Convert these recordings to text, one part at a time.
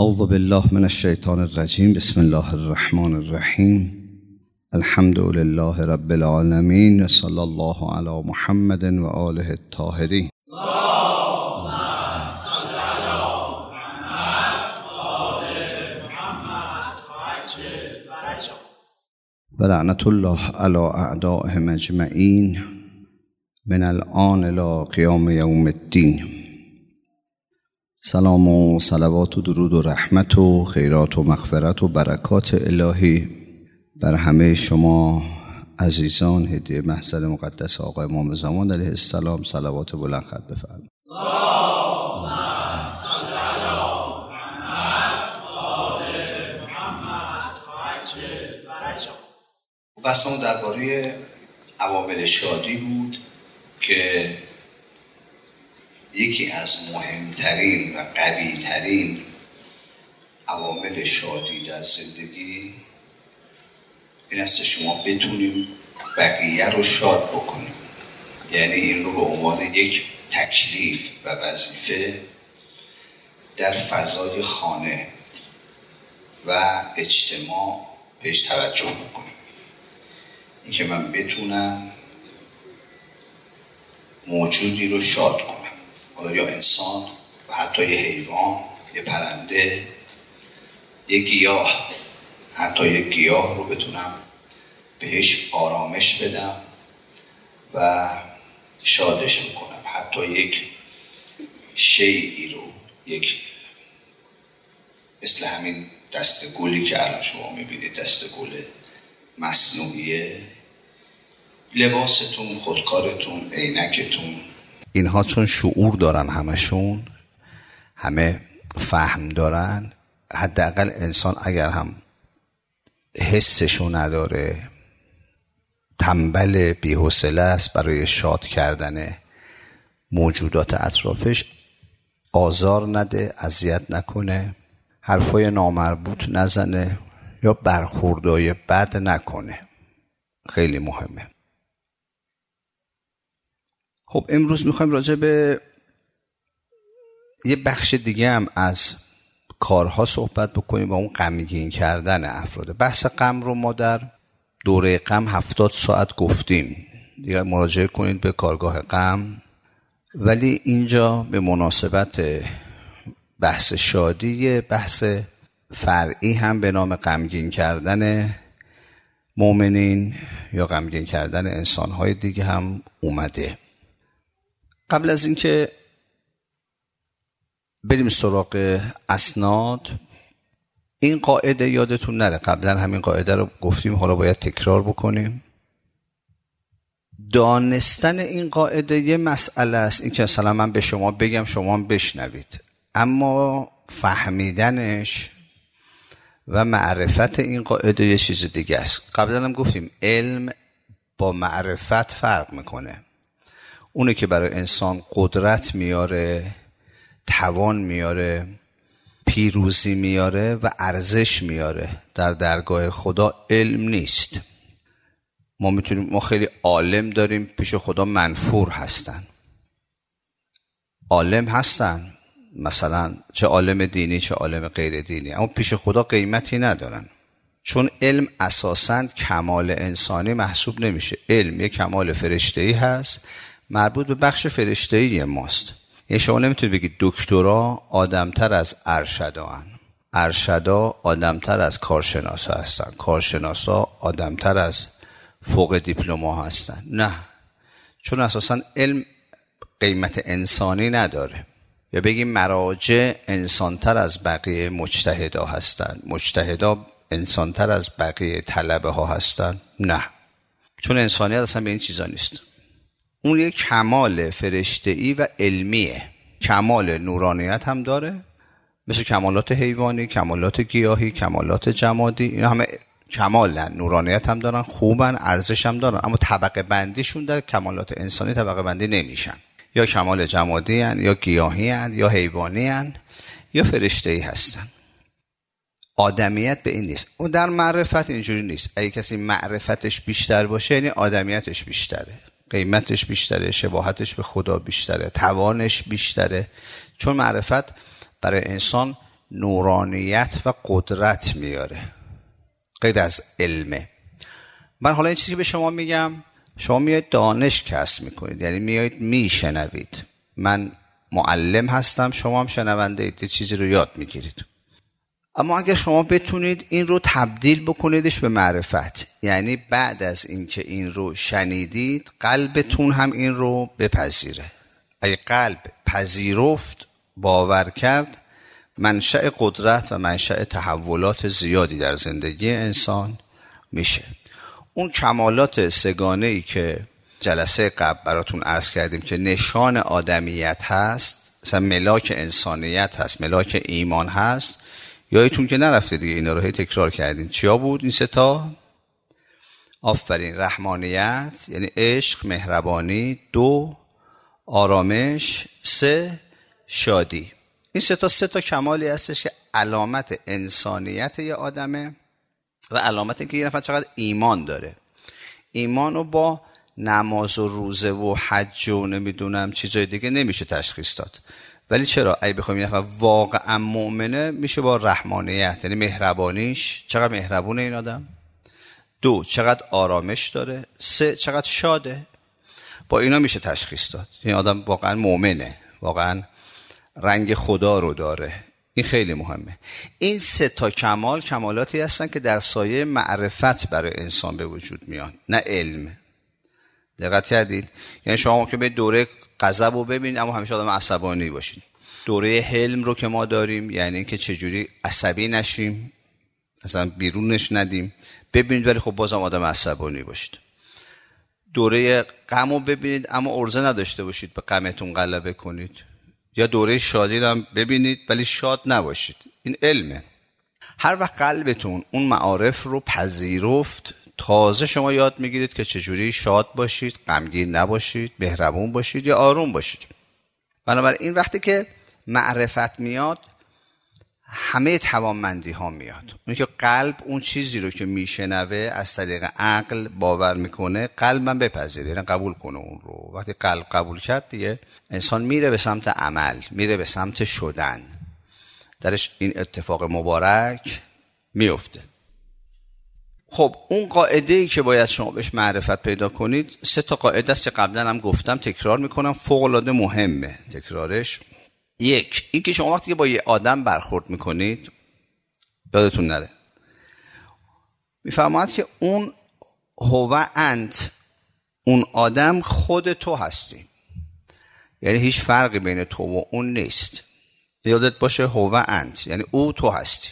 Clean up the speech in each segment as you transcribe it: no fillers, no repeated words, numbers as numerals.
اعوذ بالله من الشیطان الرجیم. بسم الله الرحمن الرحیم. الحمد لله رب العالمین. صلی الله علی محمد و آله الطاهرین. و لعنت الله علی اعدائهم اجمعین من الآن الی قیام یوم الدین. سلام و صلوات و درود و رحمت و خیرات و مغفرت و برکات الهی بر همه شما عزیزان هدیه محضر مقدس آقا امام زمان علیه السلام صلوات بلند خط بفرمایید. بحثمون درباره عوامل شادی بود که یکی از مهمترین و قویترین عوامل شادی در زندگی این است که شما بتونیم بقیه رو شاد بکنیم. یعنی این رو به عنوان یک تکلیف و وظیفه در فضای خانه و اجتماع بهش توجه بکنیم. این که من بتونم موجودی رو شاد کنم، حالا یا انسان و حتی یه حیوان، یه پرنده، یه گیاه، حتی یه گیاه رو بتونم بهش آرامش بدم و شادش بکنم. حتی یک شیئی رو، یک مثل همین دست گلی که الان شما میبینید، دست گل مصنوعیه، لباستون، خودکارتون، عینکتون، اینها چون شعور دارن، همشون همه فهم دارن. حداقل انسان اگر هم حسشو نداره، تنبل بی‌حوصله است برای شاد کردن موجودات اطرافش، آزار نده، اذیت نکنه، حرفای نامربوط نزنه یا برخوردای بد نکنه. خیلی مهمه. خب امروز میخوایم راجع به یه بخش دیگه هم از کارها صحبت بکنیم با اون غمگین کردن افراد. بحث غم رو ما در دوره غم 70 ساعت گفتیم، دیگه مراجعه کنید به کارگاه غم. ولی اینجا به مناسبت بحث شادی، بحث فرعی هم به نام غمگین کردن مؤمنین یا غمگین کردن انسان‌های دیگه هم اومده. قبل از اینکه بریم سراغ اسناد، این قاعده یادتون نره، قبلا همین قاعده رو گفتیم، حالا باید تکرار بکنیم. دانستن این قاعده یه مسئله است، این که مثلا من به شما بگم شما هم بشنوید، اما فهمیدنش و معرفت این قاعده یه چیز دیگه است. قبلا هم گفتیم علم با معرفت فرق میکنه. اونه که برای انسان قدرت میاره، توان میاره، پیروزی میاره و ارزش میاره، در درگاه خدا علم نیست. ما خیلی عالم داریم، پیش خدا منفور هستن. عالم هستن، مثلا چه عالم دینی چه عالم غیر دینی، اما پیش خدا قیمتی ندارن، چون علم اساساً کمال انسانی محسوب نمیشه. علم یک کمال فرشته‌ای هست، مربوط به بخش فرشته‌ای ماست. یعنی شما نمیتونید بگید دکترا آدمتر از ارشدا، ارشدا آدمتر از کارشناسا هستن، کارشناسا آدمتر از فوق دیپلم‌ها هستن. نه، چون اساساً علم قیمت انسانی نداره. یا بگیم مراجع انسانتر از بقیه مجتهدا هستن، مجتهدا انسانتر از بقیه طلبه ها هستن. نه، چون انسانیت اصلا به این چیزا نیست. اون یک کمال فرشته‌ای و علمیه. کمال نورانیت هم داره، مثل کمالات حیوانی، کمالات گیاهی، کمالات جمادی، اینا همه کمالن، نورانیت هم دارن، خوبن، ارزش هم دارن، اما طبقه بندیشون در کمالات انسانی طبقه بندی نمیشن. یا کمال جمادی هن، یا گیاهی هن، یا حیوانی هن، یا فرشته‌ای هستن. آدمیت به این نیست. و در معرفت اینجوری نیست. اگه کسی معرفتش بیشتر باشه یعنی آدمیتش بیشتره، قیمتش بیشتره، شباهتش به خدا بیشتره، توانش بیشتره. چون معرفت برای انسان نورانیت و قدرت میاره، غیر از علمه. من حالا این چیزی که به شما میگم، شما میایید دانش کسب میکنید، یعنی میایید میشنوید. من معلم هستم، شما هم شنونده اید، چیزی رو یاد میگیرید. اما اگر شما بتونید این رو تبدیل بکنیدش به معرفت، یعنی بعد از اینکه این رو شنیدید قلبتون هم این رو بپذیره. اگه قلب پذیرفت، باور کرد، منشأ قدرت و منشأ تحولات زیادی در زندگی انسان میشه. اون کمالات سگانه‌ای که جلسه قبل براتون عرض کردیم که نشان آدمیت هست، مثلا ملاک انسانیت هست، ملاک ایمان هست، یادتون که نرفته دیگه، اینا رو هی تکرار کردیم. چیا بود این 3 تا؟ آفرین، رحمانیت یعنی عشق، مهربانی، 2 آرامش، 3 شادی. این 3 تا کمالی هستش که علامت انسانیت یه آدمه و علامت که یه نفر چقدر ایمان داره. ایمان رو با نماز و روزه و حج و نمیدونم چیزای دیگه نمیشه تشخیص داد. ولی چرا؟ اگه بخوایم یه نفر واقعا مؤمنه، میشه با رحمانیت، یعنی مهربانیش، چقدر مهربونه این آدم، 2 چقدر آرامش داره، 3 چقدر شاده. با اینا میشه تشخیص داد این آدم واقعا مؤمنه، واقعا رنگ خدا رو داره. این خیلی مهمه. این 3 تا کمالاتی هستن که در سایه معرفت برای انسان به وجود میان، نه علم. دقت کردید؟ یعنی شما که به دوره غضب رو ببینید اما همیشه آدم عصبانی باشید. دوره حلم رو که ما داریم، یعنی اینکه چجوری عصبی نشیم، مثلا بیرونش ندیم، ببینید ولی خب بازم آدم عصبانی باشید. دوره غم رو ببینید اما عرضه نداشته باشید به غمتون غلبه کنید. یا دوره شادی رو هم ببینید ولی شاد نباشید. این علمه. هر وقت قلبتون اون معارف رو پذیرفت، تازه شما یاد میگیرید که چجوری شاد باشید، غمگین نباشید، مهربون باشید یا آروم باشید. بنابراین وقتی که معرفت میاد، همه توانمندی ها میاد. اون که قلب اون چیزی رو که میشنوه از طریق عقل باور میکنه، قلبم بپذیره، یعنی قبول کنه اون رو. وقتی قلب قبول کرد دیگه انسان میره به سمت عمل، میره به سمت شدن. درش این اتفاق مبارک میفته. خب اون قاعده‌ای که باید شما بهش معرفت پیدا کنید، 3 تا قاعده است که قبلا هم گفتم، تکرار میکنم، فوق‌العاده مهمه تکرارش. 1 این که شما وقتی که با یه آدم برخورد میکنید، یادتون نره، میفرماید که اون هو انت، اون آدم خود تو هستی، یعنی هیچ فرقی بین تو و اون نیست. یادت باشه هو انت یعنی او تو هستی.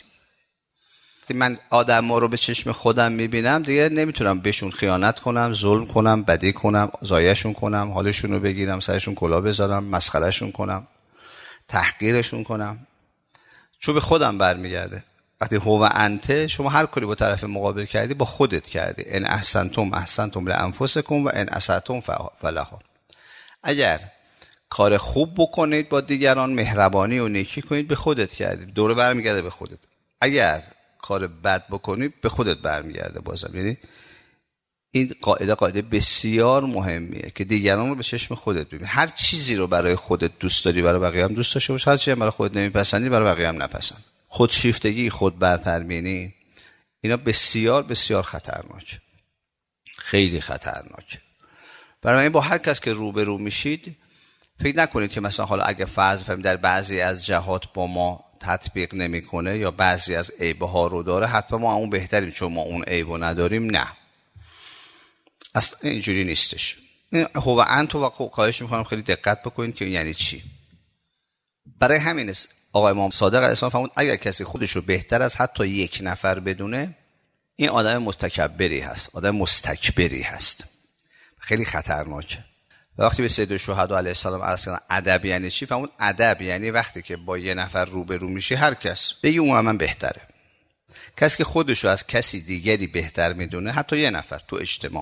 من آدم ها رو به چشم خودم میبینم، دیگه نمیتونم بهشون خیانت کنم، ظلم کنم، بدی کنم، ضایعشون کنم، حالشون رو بگیرم، سرشون کلاه بذارم، مسخرهشون کنم، تحقیرشون کنم، چون به خودم برمیگرده. وقتی هو انت، شما هر کاری با طرف مقابل کردی با خودت کردی. ان احسنتم احسنتم لانفسکم و ان اسأتم فلها. اگر کار خوب بکنید با دیگران، مهربانی و نیکی کنید، به خودت کردید، دوره برمیگرده به خودت. اگر کار بد بکنید به خودت برمیگرده بازم. یعنی این قاعده بسیار مهمیه که دیگران رو به چشم خودت ببین. هر چیزی رو برای خودت دوست داری برای بقیه هم دوست داشته باش، هر چیزی برای خودت نمیپسندی برای بقیه هم نپسند. خودشیفتگی، خود برتربینی، اینا بسیار بسیار خطرناک، خیلی خطرناک. برای این با هر کس که روبرو میشید فکر نکنید که مثلا حالا اگه فرض بفهمید در بعضی از جهات با ما تطبیق نمیکنه یا بعضی از عیب‌ها رو داره، حتما ما اون بهتریم چون ما اون عیبو نداریم. نه، اصلا اینجوری نیستش. هو انتو و خواهش میکنم خیلی دقت بکنید که یعنی چی. برای همین است آقای امام صادق علیه السلام فرمود اگر کسی خودش رو بهتر از حتی 1 نفر بدونه، این آدم متکبری هست، آدم مستکبری هست، خیلی خطرناکه. و وقتی به سید الشهدا علیه السلام عرض کردن ادب یعنی چی، فرمود ادب یعنی وقتی که با 1 نفر روبرو میشی، هر کس بگی اون من بهتره. کسی که خودش رو از کسی دیگری بهتر میدونه، حتی 1 نفر تو اجتماع،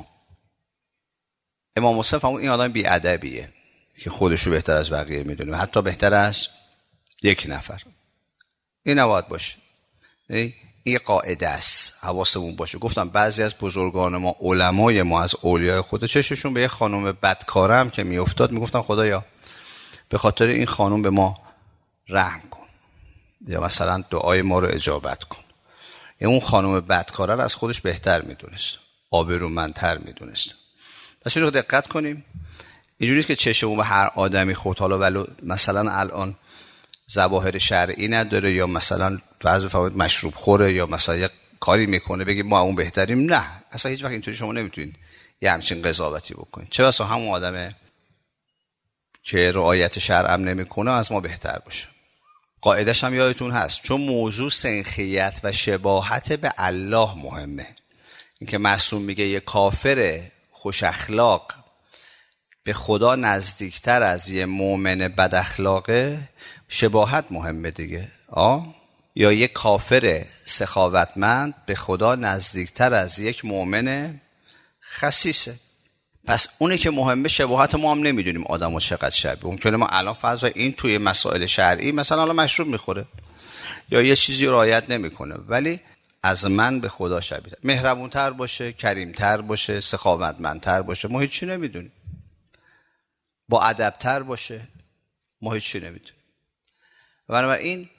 امام حسین فرمود این آدم بی‌ادبیه که خودش رو بهتر از بقیه میدونه، حتی بهتر از 1 نفر. این نباید باشه. این قاعده است، حواسمون باشه. گفتم بعضی از بزرگان ما، علمای ما، از اولیای خدا، چششون به یه خانم بدکاره هم که میافتاد میگفتن خدایا به خاطر این خانم به ما رحم کن. یا مثلا دعای ما رو اجابت کن. اون خانم بدکاره رو از خودش بهتر میدونست، آبرومندتر میدونست. پس اینو دقت کنیم. اینجوری نیست که چشمون به هر آدمی خورد، حالا ولو مثلا الان ظواهر شرعی نداره یا مثلا بعضی فواید مشروب خوره یا مثلا یک کاری میکنه بگیم ما اون بهتریم. نه، اصلا هیچ وقت اینطوری شما نمیتونید یه همچین قضاوتی بکنید. چه بسا همون آدمه که رعایت شرع هم نمیکنه از ما بهتر باشه. قاعدش هم یادتون هست، چون موضوع سنخیت و شباهت به الله مهمه. اینکه معصوم میگه یه کافر خوش اخلاق به خدا نزدیکتر از یه مؤمن بد اخلاقه، شباهت مهمه دیگه. یا یک کافر سخاوتمند به خدا نزدیکتر از یک مؤمن خسیسه. پس اونی که مهمه شباهت ما هم نمیدونیم آدمو چقدر شبیه. ممکنه ما الان فرض کنیم این توی مسائل شرعی مثلا الان مشروب میخوره یا یه چیزی رعایت نمیکنه، ولی از من به خدا شبیه، مهربونتر باشه، کریمتر باشه، سخاوتمندتر باشه، ما هیچی نمیدونیم. با ادبتر باشه، ما هیچی نمیدونیم. بنابراین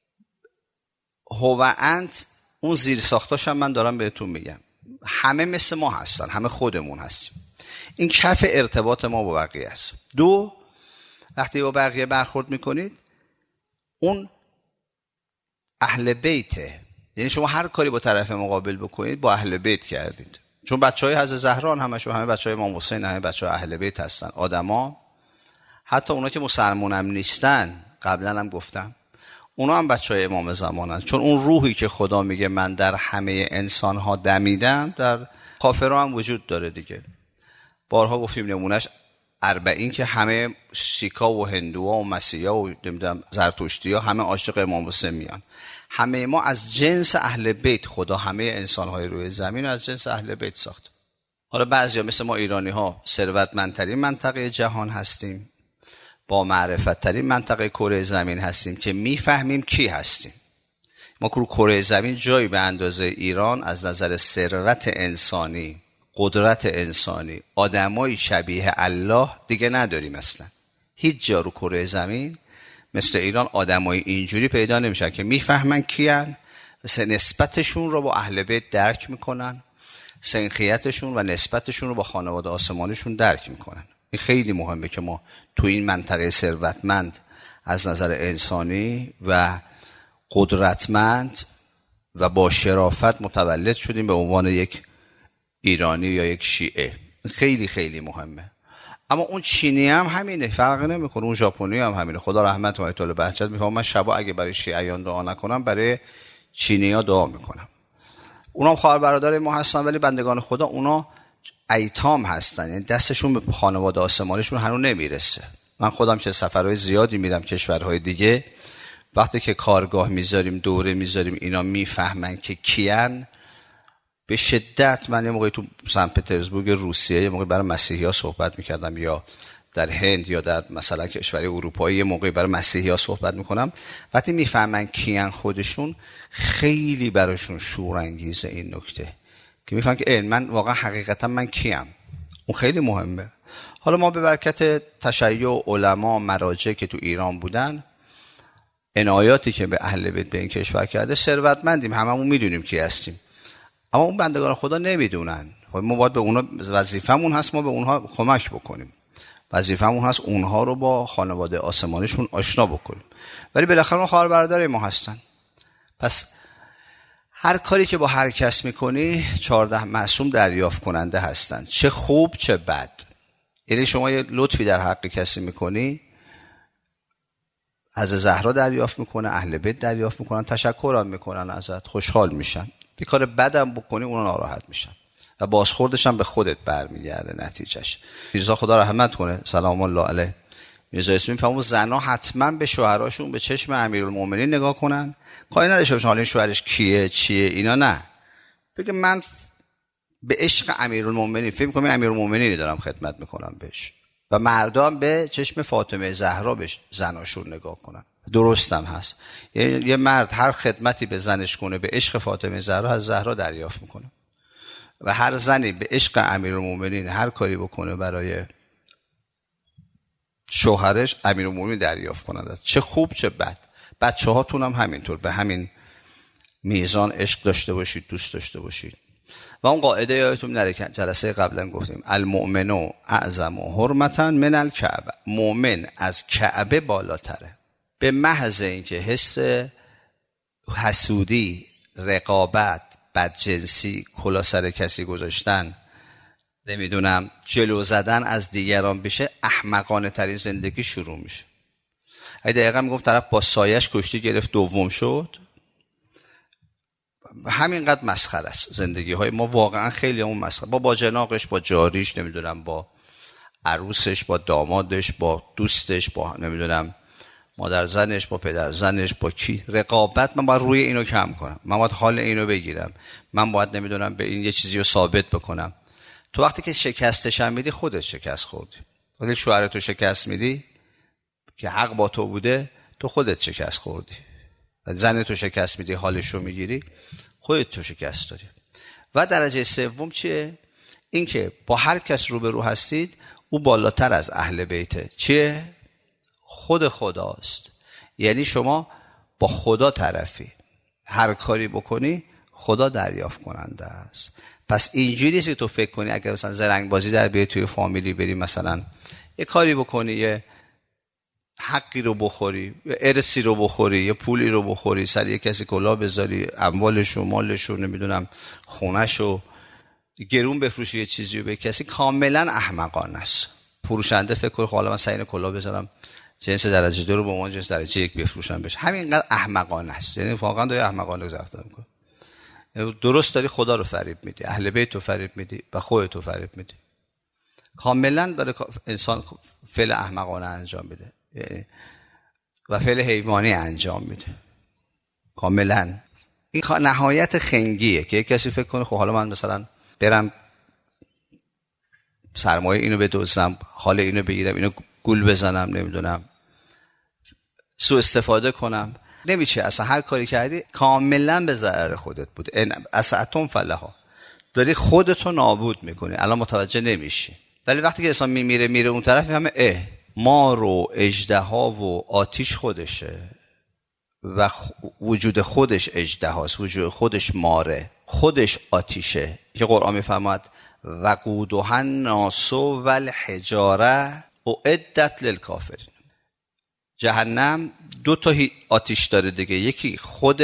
هو انت اون زیر ساختاش هم من دارم بهتون میگم، همه مثل ما هستن، همه خودمون هستیم. این کف ارتباط ما با بقیه است. دو، وقتی با بقیه برخورد میکنید اون اهل بیته، یعنی شما هر کاری با طرف مقابل بکنید با اهل بیت کردید. چون بچهای حضرت زهرا همه بچهای امام حسین، همه بچهای اهل بیت هستن. آدما حتی اونا که مسلمان هم نیستن، قبلا هم گفتم، اونا هم بچهای امام زمانن. چون اون روحی که خدا میگه من در همه انسان ها دمیدم در کافرها هم وجود داره دیگه. بارها گفتیم نمونش 40 که همه سیکا و هندوها و مسیحا و زرتشتی ها همه عاشق امام حسین میان. همه ما از جنس اهل بیت، خدا همه انسان های روی زمین از جنس اهل بیت ساخت. حالا بعضیا مثل ما ایرانی ها ثروتمندترین منطقه جهان هستیم، با معرفت ترین منطقه کره زمین هستیم که میفهمیم کی هستیم. ما کره زمین جایی به اندازه ایران از نظر ثروت انسانی، قدرت انسانی، آدمای شبیه الله دیگه نداریم اصلا. هیچ جا رو کره زمین مثل ایران آدمای اینجوری پیدا نمیشن که میفهمن کیان، مثل نسبتشون رو با اهل بیت درک میکنن، سنخیتشون و نسبتشون رو با خانواده آسمانیشون درک میکنن. این خیلی مهمه که ما تو این منطقه ثروتمند از نظر انسانی و قدرتمند و با شرافت متولد شدیم به عنوان یک ایرانی یا یک شیعه. خیلی خیلی مهمه. اما اون چینی هم همینه، فرقی نمیکنه. اون ژاپنی هم همینه. خدا رحمت و آیت الله بهجت میفهمم من شبا اگه برای شیعیان دعا نکنم برای چینی‌ها دعا میکنم. اونا هم خواهر برادر ما هستن، ولی بندگان خدا اونا ایتام هستن، یعنی دستشون به خانواده آسمانیشون هنوز نمیرسه. من خودم که سفرهای زیادی میرم کشورهای دیگه، وقتی که کارگاه میذاریم، دوره میذاریم، اینا میفهمن که کیان. به شدت من یه موقعی تو سن پترزبورگ روسیه یه موقعی برای مسیحی‌ها صحبت میکردم، یا در هند یا در مثلا کشور اروپایی یه موقعی برای مسیحی‌ها صحبت میکنم. وقتی میفهمن کیان خودشون، خیلی براشون شورانگیزه این نکته که میفهمن که من واقعا حقیقتا من کیم. اون خیلی مهمه. حالا ما به برکت تشیع علما مراجع که تو ایران بودن، عنایاتی که به اهل بیت به این کشور کرده، ثروتمندیم، هممون میدونیم کی هستیم. اما اون بندگان خدا نمیدونن. ما باید به اونا، وظیفمون هست ما به اونها کمک بکنیم، وظیفمون هست اونها رو با خانواده آسمانیشون آشنا بکنیم. ولی بالاخره اون خواهر برادر ما هستن. پس هر کاری که با هر کس میکنی 14 معصوم دریافت کننده هستن، چه خوب چه بد. یعنی شما یه لطفی در حق کسی میکنی، از زهرا دریافت میکنه، اهل بیت دریافت میکنن، تشکر هم میکنن ازت، خوشحال میشن. یه کار بدم بکنی اونا ناراحت میشن و بازخوردش هم به خودت برمیگرده نتیجهش. میرزا خدا رحمت کنه سلام الله علیه، میرزا اسمی میفهمون زنا حتما به شوهراشون به چشم امیرالمومنین نگاه کنن، کاری نداشته باشن حالا این شوهرش کیه چیه اینا، نه، بگه من به عشق امیرالمومنین فکر می‌کنم امیرالمومنینی دارم خدمت میکنم بهش، و مردم به چشم فاطمه زهرا به زناشون نگاه کنن. درستم هست. یه مرد هر خدمتی به زنش کنه به عشق فاطمه زهرا، از زهرا دریافت میکنه، و هر زنی به عشق امیرالمومنین هر کاری بکنه برای شوهرش، امیرالمومنین دریافت کنه. چه خوب چه بد. بچه هاتون هم همینطور به همین میزان عشق داشته باشید، دوست داشته باشید. و اون قاعده یادتون نره که جلسه قبلا گفتیم المؤمنو اعظم حرمتا من الکعبه، مؤمن از کعبه بالاتره. به محض اینکه حس حسودی، رقابت، بدجنسی، کلا سر کسی گذاشتن، نمیدونم جلو زدن از دیگران بشه، احمقانه ترین زندگی شروع میشه. اگه دقیقا میگم طرف با سایش کشتی گرفت دوم شد، همینقدر مسخره است. زندگی های ما واقعا خیلی همون مسخره، با جناقش، با جاریش، نمیدونم با عروسش، با دامادش، با دوستش، با نمیدونم مادر زنش، با پدر زنش، با کی. رقابت من باید روی اینو کم کنم، من باید حال اینو بگیرم، من باید نمیدونم به این یه چیزی رو ثابت بکنم. تو وقتی که شکستش هم میدی خودت شکست خوردی. وقتی شوهرتو شکست میدی که حق با تو بوده، تو خودت شکست خوردی. و زنتو شکست میدی، حالشو میگیری، خودت تو شکست دادی. و درجه سوم چیه؟ این که با هر کس روبرو هستید او بالاتر از اهل بیته. چیه؟ خود خداست. یعنی شما با خدا طرفی، هر کاری بکنی خدا دریافت کننده است. پس اینجوری نیست که تو فکر کنی اگر مثلا زرنگ بازی در بیای توی فامیلی بری مثلا یه کاری بکنی، یه حقی رو بخوری، یه ارثی رو بخوری، یه پولی رو بخوری، سر یه کسی کلاه بذاری، اموالشو، مالشو، نمیدونم خونهشو گرون بفروشی، یه چیزی رو به کسی، کاملا احمقانه است. فروشنده فکر کنه حالا من سعی کلاه بذارم جنس درجه 2 رو به عنوان جنس درجه 1 بفروشم بشه، همینقدر احمقانه است. یعنی واقعا داری احمقانه رفتار می‌کنی. درست داری خدا رو فریب میدی، اهل بیت رو فریب میدی و خودت رو فریب میدی. کاملا داره انسان فعل احمقانه انجام میده و فعل حیوانی انجام میده. کاملا این نهایت خنگیه که یک کسی فکر کنه خب حالا من مثلا برم سرمایه اینو بدزدم، حال اینو بگیرم، اینو گول بزنم، نمیدونم سوء استفاده کنم. نمیشه. اصلا هر کاری کردی کاملا به ضرر خودت بود. اسعتم فلها، داری خودتو نابود میکنی، الان متوجه نمیشی. ولی وقتی که انسان میره اون طرف همه مار و اژدها و آتیش خودشه و وجود خودش اژدهاست، وجود خودش ماره، خودش آتیشه که قرآن میفرماد وقودها الناس والحجاره اعدت للکافرین. جهنم 2 تا آتیش داره دیگه، یکی خود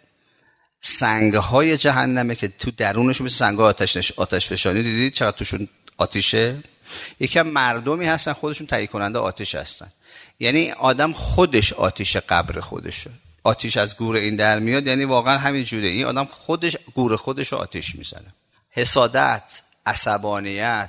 سنگهای جهنمه که تو درونشون مثل سنگ‌های آتش فشانی دیدید چقدر توشون آتیشه. یکی هم مردمی هستن خودشون تهیه کننده آتش هستن. یعنی آدم خودش آتیش قبر خودشه. آتیش از گور این در میاد، یعنی واقعا همین جوره. این آدم خودش گور خودش رو آتیش میزنه. حسادت، عصبانیت،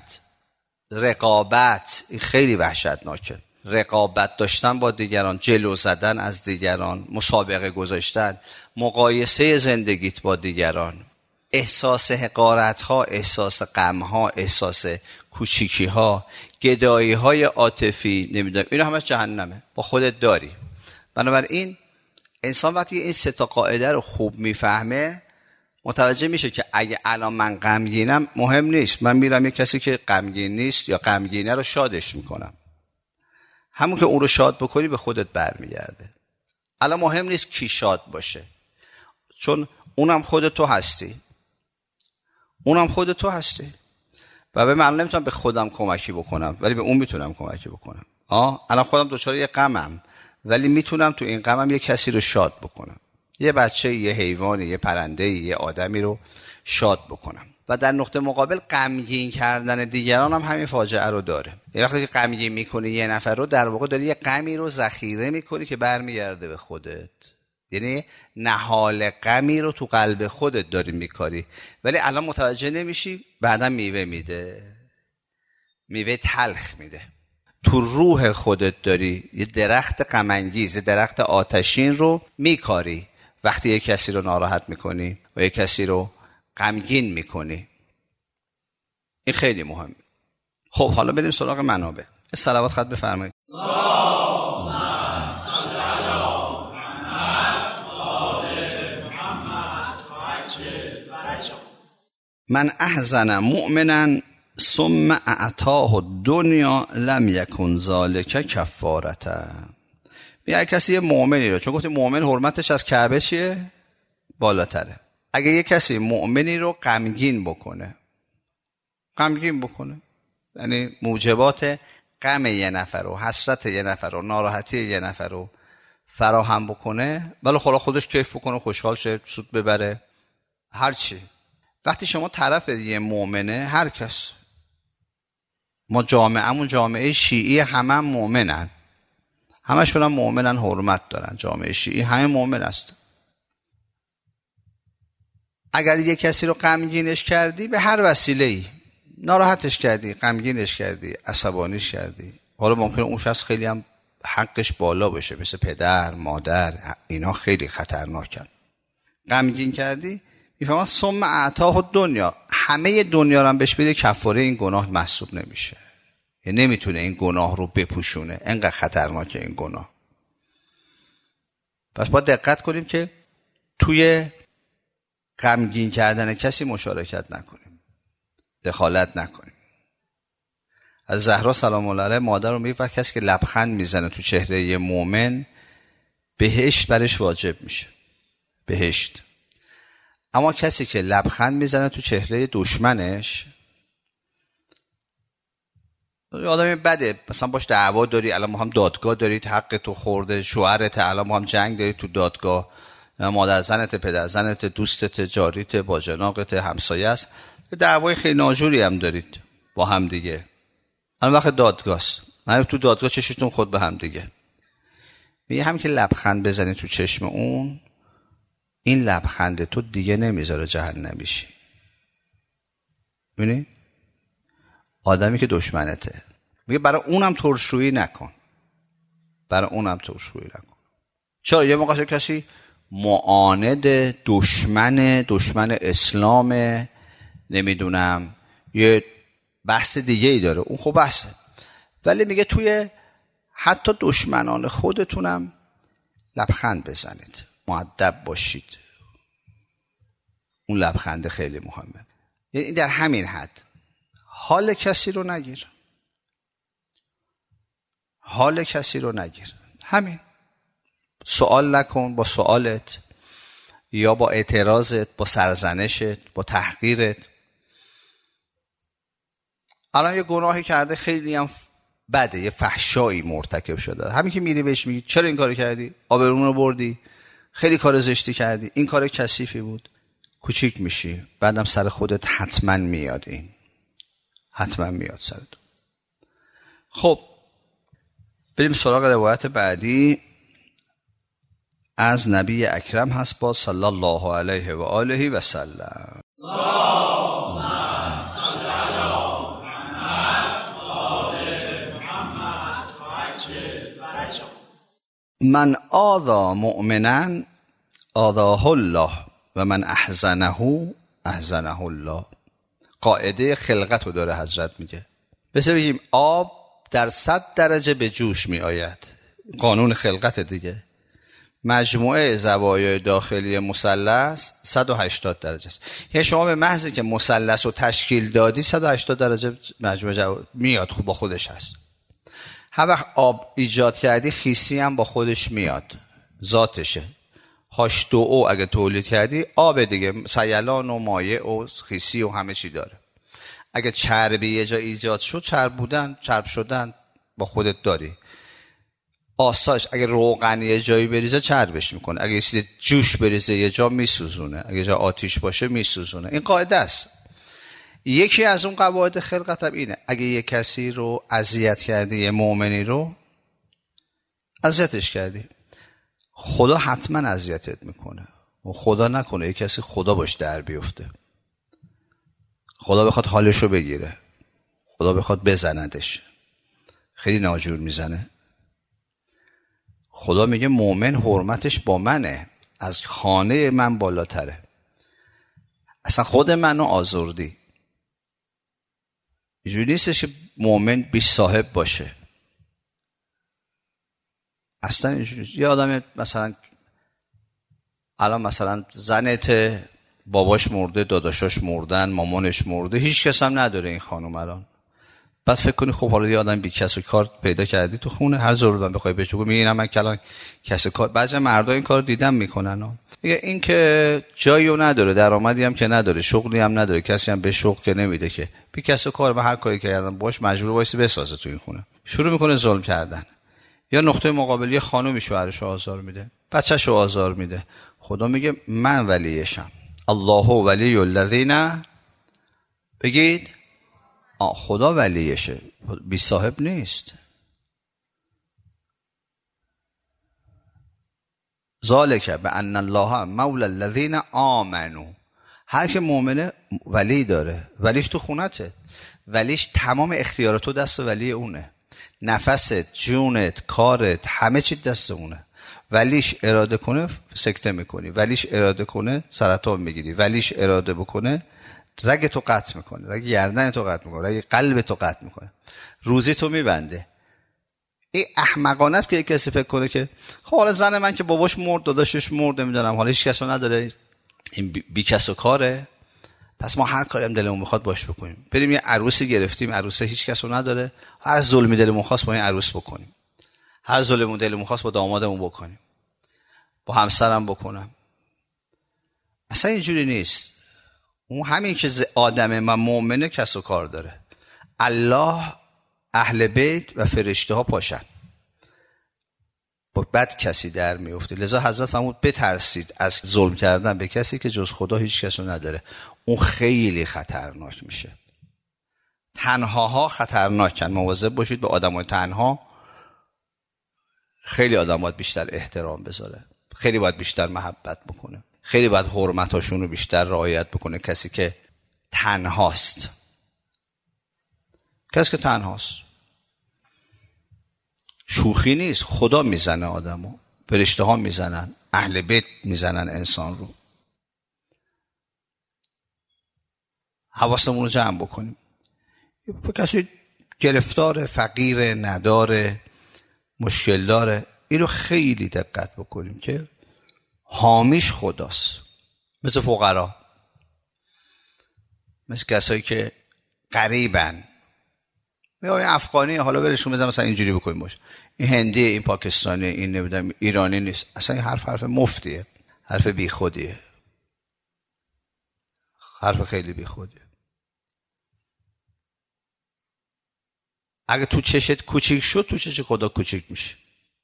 رقابت، این خیلی وحشتناکه. رقابت داشتن با دیگران، جلو زدن از دیگران، مسابقه گذاشتن، مقایسه زندگیت با دیگران، احساس حقارت ها، احساس غم ها، احساس کوچیکی ها، گدایی های عاطفی، نمیدونم، اینا همش جهنمه، با خودت داری. بنابراین انسان وقتی این 3 تا قاعده رو خوب میفهمه متوجه میشه که اگه الان من غمگینم مهم نیست، من میرم یه کسی که غمگین نیست یا غمگینه رو شادش میکنم. همون که اون رو شاد بکنی به خودت برمیگرده. الان مهم نیست کی شاد باشه، چون اونم خودت تو هستی، اونم خودت تو هستی. و به من نمیتونم به خودم کمکی بکنم ولی به اون میتونم کمکی بکنم. الان خودم دچار یه غمم ولی میتونم تو این غمم یه کسی رو شاد بکنم، یه بچه، یه حیوانی، یه پرنده، یه آدمی رو شاد بکنم. و در نقطه مقابل غمگین کردن دیگران هم همین فاجعه رو داره. یه وقتی که غمگین میکنی یه نفر رو، در واقع داری یه غمی رو ذخیره میکنی که برمیگرده به خودت. یعنی نهال غمی رو تو قلب خودت داری میکاری، ولی الان متوجه نمیشی، بعدا میوه میده، میوه تلخ میده. تو روح خودت داری یه درخت غم انگیز، یه درخت آتشین رو میکاری وقتی یه کسی رو ناراحت میکنی و یه کسی رو غمگین میکنی. این خیلی مهمه. خب حالا بریم سراغ منابع. صلوات خط بفرمایید. من احزن مؤمنا ثم اعطاه الدنیا لم یکن ذلک کفارته. میگه کسی یه مؤمنی رو، چون گفتیم مؤمن حرمتش از کعبه چیه؟ بالاتره. اگه یه کسی مؤمنی رو غمگین بکنه یعنی موجبات غم یه نفر و حسرت یه نفر و ناراحتی یه نفر رو فراهم بکنه، ولی خودش کیف بکنه، خوشحال شه، سود ببره، هر چی. وقتی شما طرف یه مؤمنه، هر کس، ما جامعه‌مون جامعه شیعی همه مؤمنن، همشون هم مؤمنن، حرمت دارن، جامعه شیعی همه مؤمن هستن. اگر یه کسی رو غمگینش کردی به هر وسیله‌ای، ناراحتش کردی، غمگینش کردی، عصبانیش کردی، حالا ممکنه اون شخص خیلی هم حقش بالا باشه، مثل پدر، مادر، اینا خیلی خطرناکن، غمگین کردی، میفهمن ثم اعطاه دنیا، همه دنیا رو هم بهش بده، کفاره این گناه محسوب نمیشه، یعنی نمیتونه این گناه رو بپوشونه، انقدر خطرناکه این گناه. پس باید دقت کنیم که توی غمگین کردن کسی مشارکت نکنیم، دخالت نکنیم. از زهرا سلام الله علیها مادر رو میگه کسی که لبخند میزنه تو چهره یه مؤمن بهشت برش واجب میشه، بهشت. اما کسی که لبخند میزنه تو چهره دشمنش، آدمی بده، مثلا باش دعوا داری، الان ما هم دادگاه دارید، حق تو خورده، شوهرت، الان ما هم جنگ دارید تو دادگاه، مادر زنت، پدر زنت، دوستت، جاریت، باجناقت، همسایه است، دعوای خیلی ناجوری هم دارید با هم دیگه. الان وقت دادگاه است، من تو دادگاه چشتون خود به هم دیگه. میگه هم که لبخند بزنی تو چشم اون، این لبخند تو دیگه نمیذاره جهنم بشی. ببینی؟ آدمی که دشمنته، میگه برای اونم ترشویی نکن، برای اونم ترشویی نکن. چرا؟ یه موقع کسی معاند، دشمن اسلام، نمیدونم یه بحث دیگه ای داره، اون خب بحثه، ولی میگه توی حتی دشمنان خودتونم لبخند بزنید، مؤدب باشید، اون لبخنده خیلی مهمه. یعنی در همین حد حال کسی رو نگیر، حال کسی رو نگیر، همین. سوال نکن با سوالت یا با اعتراضت، با سرزنشت، با تحقیرت. الان یه گناهی کرده خیلی هم بده، یه فحشایی مرتکب شده، همین که میری بهش میگی چرا این کارو کردی؟ آبرومون رو بردی، خیلی کار زشتی کردی، این کار کثیفی بود، کوچیک میشی، بعدم سر خودت حتما میاد، این حتما میاد سرت. خب بریم سراغ روایت بعدی. از نبی اکرم هست با صلی الله علیه و آله و سلم. من آذا مؤمنا آذاه الله و من احزنه احزنه الله. قاعده خلقت رو داره حضرت میگه. بسه بگیم آب در 100 درجه به جوش می آید، قانون خلقت دیگه. مجموعه زوایای داخلی مثلث 180 درجه است. یعنی شما به محض که مثلث رو تشکیل دادی 180 درجه مجموعه میاد، خوب با خودش هست. هر وقت آب ایجاد کردی خیسی هم با خودش میاد، ذاتشه. H2O اگه تولید کردی آب دیگه، سیلان و مایع و خیسی و همه چی داره. اگه چربی یه جا ایجاد شد، چرب شدن با خودت داری. آساش اگه روغن یه جایی بریزه چربش میکنه، اگه یه چیز جوش بریزه یه جا میسوزونه، اگه جا آتیش باشه میسوزونه. این قاعده است. یکی از اون قواعد خلقت هم اینه، اگه یه کسی رو اذیت کردی، یه مؤمنی رو اذیتش کردی، خدا حتما اذیتت میکنه. و خدا نکنه یه کسی خدا باش در بیفته، خدا بخواد حالشو بگیره، خدا بخواد بزندش، خیلی ناجور میزنه. خدا میگه مؤمن حرمتش با منه، از خانه من بالاتره. اصلا خود منو آزردی. اینجوری نیستش که مؤمن بیش صاحب باشه، اصلا اینجوری. یه آدم مثلا الان مثلا زنت، باباش مرده، داداشاش مردن، مامانش مرده، هیچ کس هم نداره این خانم الان، بعد فکر کنی خب حالا یه آدم بی کس و کار پیدا کردی تو خونه، هر ضرورت بخوای بهش بگو میگم من کلان کس کار. بعضی مردا این کارو دیدم میکنن. میگه این که جاییو نداره، درآمدی هم که نداره، شغلی هم نداره، کسی هم به شغل که نمیده، که بی کس و کار، من هر کاری کردم باش مجبور وایس بسازه تو این خونه. شروع میکنه ظلم کردن. یا نقطه مقابلی خانومی شوهرش رو آزار میده، بچه‌شو آزار میده. خدا میگه من ولیشم. الله ولی الذین، بگید خدا ولیشه، بی صاحب نیست. ذالک بان الله مولی الذین آمنوا. هر که مؤمنه ولی داره، ولیش تو خونته، ولیش تمام اختیاراتو دست ولی اونه، نفست، جونت، کارت، همه چی دست اونه. ولیش اراده کنه سکته میکنی، ولیش اراده کنه سرطان میگیری، ولیش اراده بکنه رگ تو قطع میکنه، رگ گردن تو قطع میکنه، رگ قلب تو قطع میکنه، روزی تو میبنده. این احمقانه است که یک کسی فکر کنه که خب حالا زن من که باباش مرد، داداشش مرد، نمیدونم حالا هیچ کسو نداره، این بی کس و کاره، پس ما هر کاری هم دلمون بخواد باش بکنیم. بریم یه عروسی گرفتیم، عروسه هیچ کسو نداره، هر ظلمی دلمون خواست با این عروس بکنیم، هر ظلمون دلمون خواست با دامادمون بکنیم، با همسرم بکنم. اصلا اینجوری نیست. اون همین که آدم من مؤمنه کس و کار داره. الله، اهل بیت و فرشته ها پاشن، با بد کسی در میفته. لذا حضرت فرمود بترسید از ظلم کردن به کسی که جز خدا هیچ کسو نداره. اون خیلی خطرناک میشه. تنهاها خطرناکن، مواظب باشید به آدمای تنها. خیلی آدم باید بیشتر احترام بذاره، خیلی باید بیشتر محبت بکنه، خیلی باید حرمتاشون رو بیشتر رعایت بکنه. کسی که تنهاست، کسی که تنهاست، شوخی نیست. خدا میزنه آدمو، فرشته ها میزنن، اهل بیت میزنن انسان رو. حواسمون رو جمع بکنیم. کسی گرفتار، فقیر، نداره، مشکل داره، اینو خیلی دقت بکنیم که حامیش خداست. مثل فقرا، مثل کسایی که غریبن. این افغانی حالا برشون بزن مثلا اینجوری بکنیم باشه، این هندی، این پاکستانی، این نمیدونم ایرانی نیست. اصلا این حرف مفتیه، حرف بیخودیه، حرف خیلی بیخودیه. اگه تو چشت کوچیک شد، تو چش خدا کوچیک میشه.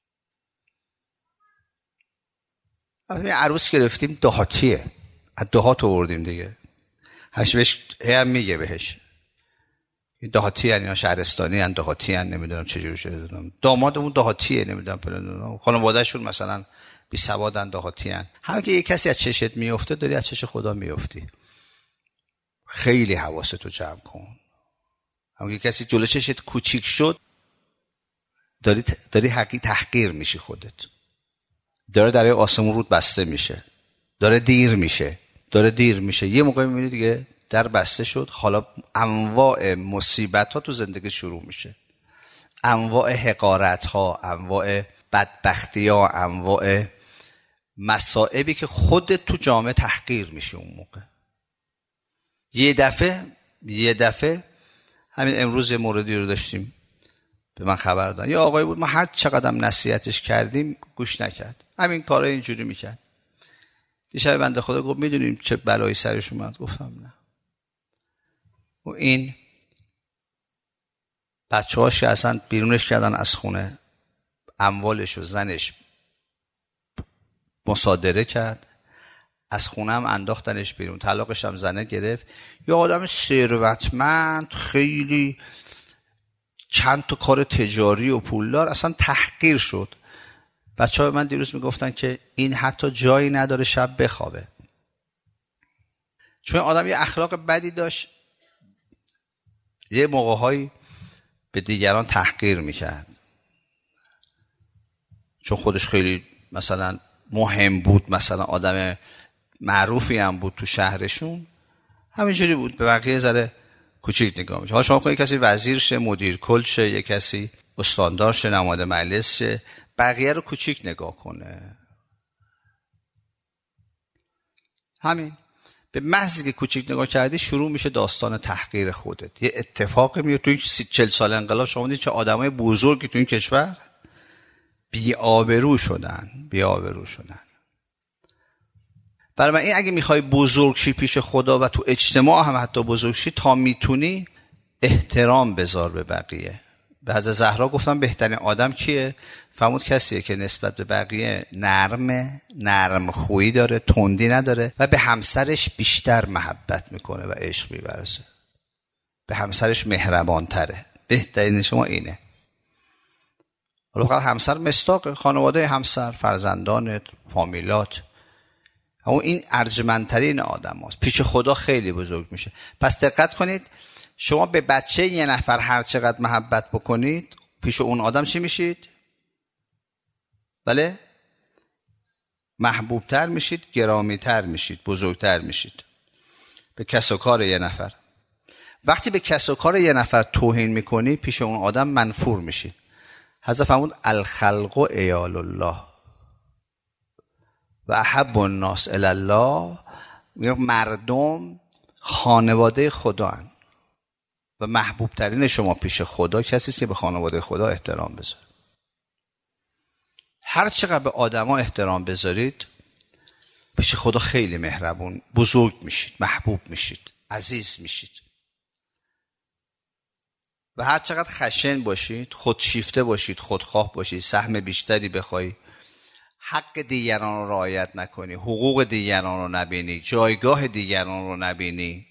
این عروس گرفتیم دهاتیه، از دهات آوردیم دیگه. همیشه بهش هم میگه بهش دهاتی ان یا شهرستانی ان، دهاتی ان، نمیدونم چجوری شده، دامادمون دهاتیه، نمیدونم خانواده‌شون مثلا بی سوادن، دهاتی ان. همین که یک کسی از چشت میفته، داری از چش خدا میفتی. خیلی حواستو جمع کن. همین که کسی جلو چشت کوچیک شد، داری تحقیر میشی خودت. داره در آسمون رود بسته میشه، داره دیر میشه. یه موقع میبینی دیگه در بسته شد. حالا انواع مصیبت ها تو زندگی شروع میشه، انواع حقارت ها، انواع بدبختی ها، انواع مصائبی که خودت تو جامعه تحقیر میشه. اون موقع یه دفعه همین امروز یه موردی رو داشتیم، به من خبر دادن، یه آقایی بود، ما هر چقدر نصیحتش کردیم گوش نکرد، همین کارا اینجوری میکرد. دیشب بنده خدا گفت میدونیم چه بلایی سرش اومد؟ گفتم نه. و این بچه‌هاش اصلا بیرونش کردن از خونه، اموالش و زنش مصادره کرد، از خونه هم انداختنش بیرون، طلاقش هم زنه گرفت. یه آدم ثروتمند، خیلی چند تا کار تجاری و پولدار، اصلا تحقیر شد. بچه‌ها من دیروز میگفتن که این حتی جایی نداره شب بخوابه، چون آدم یه اخلاق بدی داشت، یه موقع‌هایی به دیگران تحقیر میکرد، چون خودش خیلی مثلا مهم بود، مثلا آدم معروفی هم بود تو شهرشون، همینجوری بود، به بقیه ذره کوچیک نگاه میشه. حالا شما کنید کسی وزیر شه، مدیر کل شه، یک کسی استاندار شه، نماینده مجلس شه، بقیه رو کوچیک نگاه کنه. همین به محض که کوچیک نگاه کردی شروع میشه داستان تحقیر خودت. یه اتفاقی میفته تو این 40 سال انقلاب، شما دیدید چه آدمای بزرگی تو این کشور بی‌آبرو شدن. برای من این اگه میخوای بزرگ شی پیش خدا و تو اجتماع هم حتی بزرگ شی، تا میتونی احترام بذار به بقیه. به حضرت زهرا گفتم بهترین آدم کیه؟ فرمود کسیه که نسبت به بقیه نرم خویی داره، تندی نداره و به همسرش بیشتر محبت میکنه و عشق میورزه. به همسرش مهربان تره. بهترین شما اینه. حالا فقط همسر مصداق خانواده، همسر، فرزندانت، فامیلات، اما این ارجمندترین آدم هاست. پیش خدا خیلی بزرگ میشه. پس دقت کنید، شما به بچه یه نفر هر چقدر محبت بکنید، پیش اون آدم چی میشید؟ بله؟ محبوبتر میشید، گرامیتر میشید، بزرگتر میشید. به کس و کار یه نفر. وقتی به کس و کار یه نفر توهین میکنی، پیش اون آدم منفور میشید. حضرت فرمود الخلق عیال الله و احب الناس الی الله. مردم خانواده خدا هستند و محبوب ترین شما پیش خدا کسی است که به خانواده خدا احترام بذاره. هر چقدر به آدما احترام بذارید، پیش خدا خیلی مهربون، بزرگ میشید، محبوب میشید، عزیز میشید. و هر چقدر خشن باشید، خودشیفته باشید، خودخواه باشید، سهم بیشتری بخوای، حق دیگران رو رعایت نکنی، حقوق دیگران رو نبینی، جایگاه دیگران رو نبینی،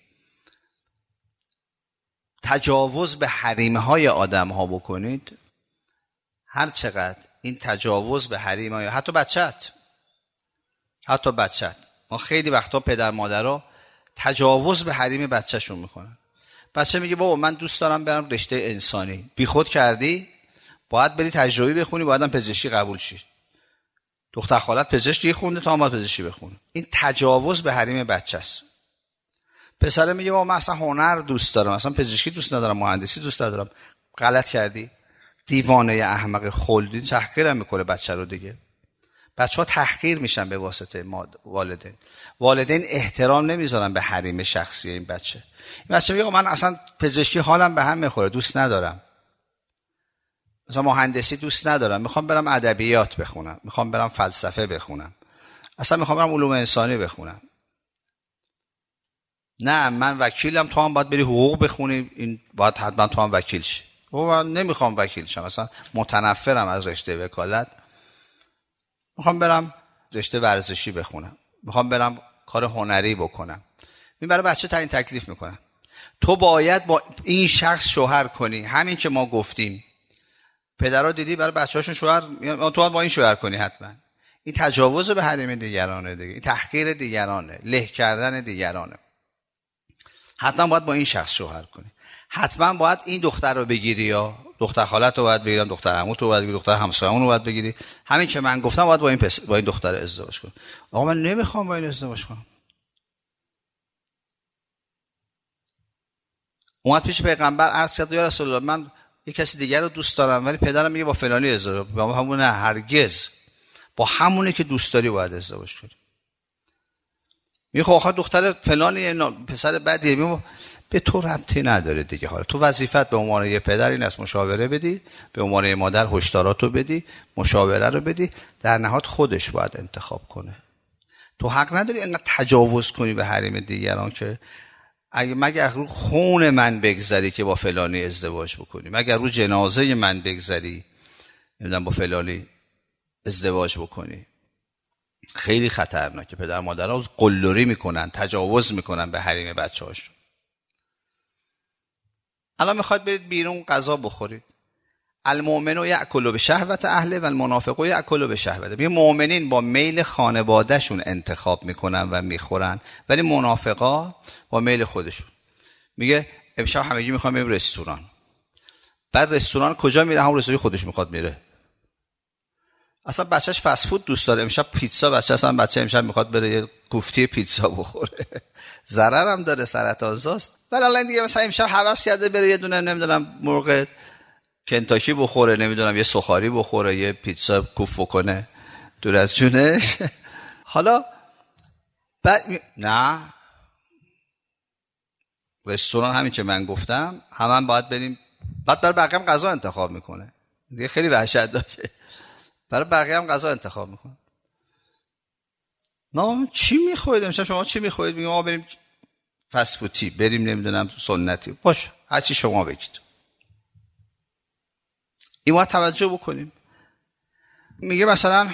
تجاوز به حریم‌های آدم‌ها بکنید، هر چقدر این تجاوز به حریم‌های حتی بچت، ما خیلی وقتا پدر مادرها تجاوز به حریم بچه‌شون میکنن. بچه میگه بابا من دوست دارم برم رشته انسانی. بیخود کردی؟ باید بری تجربی بخونی، باید هم پزشکی قبول شی. دختر خالت پزشکی خونده تا هم باید پزشکی بخونه. این تجاوز به حریم بچه است. پسر میگه بابا من اصلا هنر دوست دارم، اصلا پزشکی دوست ندارم، مهندسی دوست ندارم. غلط کردی. دیوانه احمق خلدی تحقیرم میکنه بچه رو دیگه. بچه‌ها تحقیر میشن به واسطه والدین احترام نمیذارن به حریم شخصی این بچه. این بچه میگه من اصلا پزشکی حالم به هم میخوره، دوست ندارم. مثلا مهندسی دوست ندارم، میخوام برم ادبیات بخونم، میخوام برم فلسفه بخونم، اصلا میخوام برم علوم انسانی بخونم. نه من وکیلم، تو هم باید بری حقوق بخونی، این باید حتما تو هم وکیل شی. من نمیخوام وکیل شم، اصلا متنفرم از رشته وکالت، میخوام برم رشته ورزشی بخونم، میخوام برم کار هنری بکنم. این برای بچه تعیین تکلیف میکنن. تو باید با این شخص شوهر کنی، همین که ما گفتیم. پدرها دیدی برای بچه‌هاشون شوهر، تو باید با این شوهر کنی حتما. این تجاوز به حریم دیگرانه دیگه، این تحقیر دیگرانه، له کردن دیگرانه. حتما باید با این شخص شوهر کنی. حتما باید این دختر رو بگیری، یا دختر خالت رو باید بگیری، دختر عموت رو باید بگیری، دختر همسایه‌مون رو باید بگیری. همین که من گفتم باید با این دختر ازدواج کنی. آقا من نمیخوام با این ازدواج کنم. اومد پیش پیغمبر عرض کرد یا رسول الله من یک کسی دیگر رو دوست دارم ولی پدرم میگه با فلانی ازدواج. با همون نه، هرگز. با همونی که دوست داری باید ازدواج کنی. میگه خب آخه دختر فلانی پسر بدیه. میگه به تو ربطی نداره دیگه. حالا تو وظیفت به عنوان یه پدر این است مشاوره بدی، به عنوان یه مادر هشداراتو بدی، مشاوره رو بدی، در نهایت خودش باید انتخاب کنه. تو حق نداری انقدر تجاوز کنی به حریم دیگران که مگر رو خون من بگذری که با فلانی ازدواج بکنی، مگر رو جنازه من بگذری نمیدونم با فلانی ازدواج بکنی. خیلی خطرناکه. پدر مادرها قلدری میکنن، تجاوز میکنن به حریم بچه‌هاشون. الان میخواید برید بیرون غذا بخورید. المؤمن یأکل بشهوت اهله و المنافق یأکل بشهوته. میگه مؤمنین با میل خانوادهشون انتخاب میکنن و میخورن، ولی منافقا با میل خودشون. میگه امشب همگی میخوام بریم رستوران. بعد رستوران کجا میره؟ همون رستورانی خودش میخواد میره. اصلا بچهش فست فود دوست داره، امشب پیتزا. بچه امشب میخواد بره یه کوفتی پیتزا بخوره. ضرر هم داره، سرطان‌زاست. ولی الان دیگه مثلا امشب هوس کرده بره یه دونه نمیدونم مرغ کنتاکی بخوره، نمیدونم یه سوخاری بخوره، یه پیتزا کوف بکنه دور از جونش. حالا بعد نه رستوران همین که من گفتم همون باید بریم، بعد برای بقیه هم غذا انتخاب میکنه دیگه، خیلی وحشت داره، برای بقیه هم غذا انتخاب میکنه. نه چی میخورید امشب؟ شما چی میخورید؟ میگم ما بریم فسفوتی، بریم نمیدونم سنتی، باش هر چی شما بگید. این ما توجه بکنیم. میگه مثلا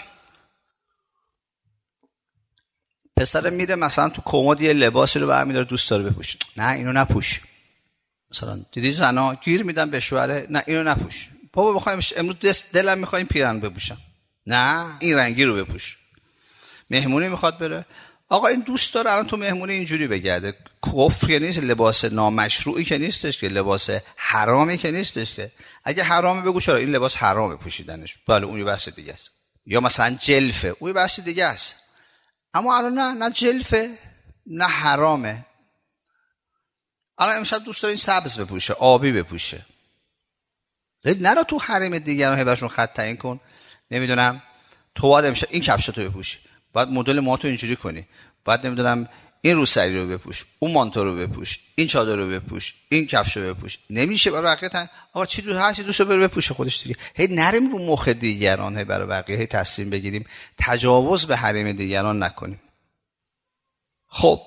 پسر میره مثلا تو کمد یه لباسی رو برمی‌داره دوست داره بپوشه، نه اینو نپوش. مثلا دیدی زنا گیر میدن به شوهره، نه اینو نپوش. بابا میخوایم امروز دلم میخواد این پیرن بپوشم، نه این رنگی رو بپوش. مهمونی میخواد بره، آقا این دوست داره الان تو مهمونی اینجوری بگرده. کفر که نیست، لباس نامشروعی که نیستش که، لباس حرامی که نیستش که. اگه حرامه بگو چرا این لباس حرامه پوشیدنش، بله اون یه بحث دیگه است. یا مثلا جلفه، اون یه بحث دیگه است. اما الان نه جلفه نه حرامه. الان امشب دوست داره این سبز بپوشه، آبی بپوشه، نرو تو حریم دیگران هبهشون خط تعیین کن. نمیدونم تو باید امشب این کفشاتو بپوشی، باید مدل موهاتو اینجوری کنی، باید نمیدونم این روسری رو بپوش، اون مانتو رو بپوش، این چادر رو بپوش، این کفشو بپوش. نمیشه برای بقیه آقا چی هر چی دوست داره بپوشه خودش دیگه. هی نریم رو مخ دیگران، هی برای بقیه هی تصمیم بگیریم، تجاوز به حریم دیگران نکنیم. خب